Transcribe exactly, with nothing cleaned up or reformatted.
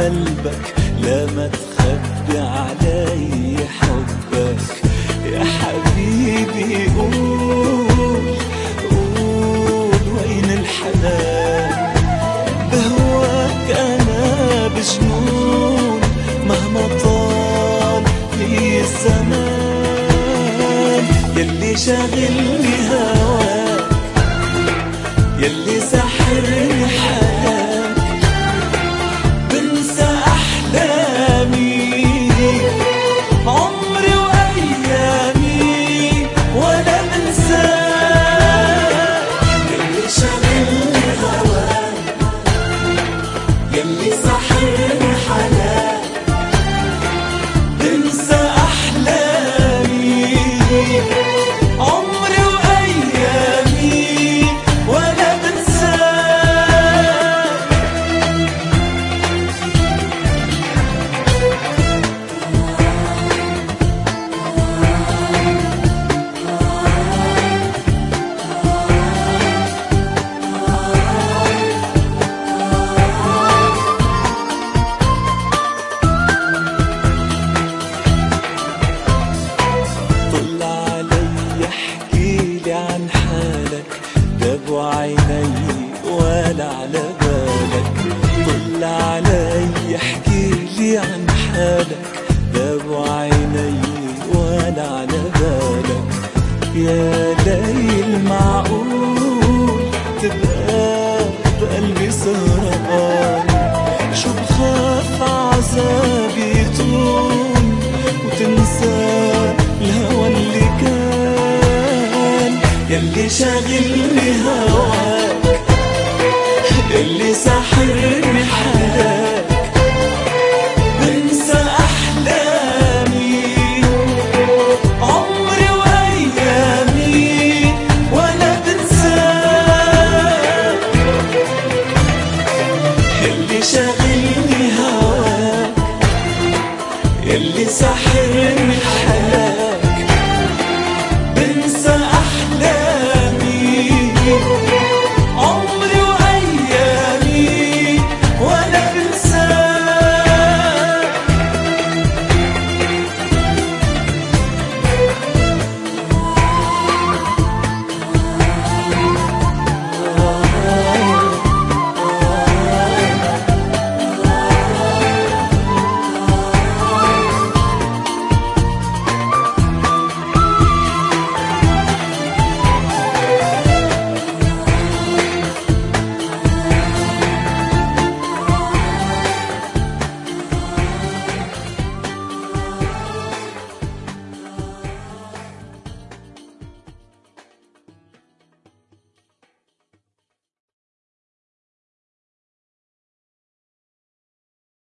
قلبك، لا ما تخبي علي حبك يا حبيبي. قول قول وين الحنان، بهواك أنا بجنون مهما طال في الزمان. يلي شاغلني هواك، يلي سحرني حياك، بنسى أحلامي عمري وأيامي ولا بنساك. يلي شاغلني هواك، يلي سحرني حياك، بنسى أحلامي عمري وأيامي ولا بنساك. طل علي احكيلي عن حالك، دابوا عيني ولا على بالك. طل علي احكيلي عن حالك، دابوا عيني ولا على بالك. يا ليل معقول تبقى بقلبي سهران، شو بخاف عذابي يطول وتنسى الهوى اللي كان. يلي شاغلني هوا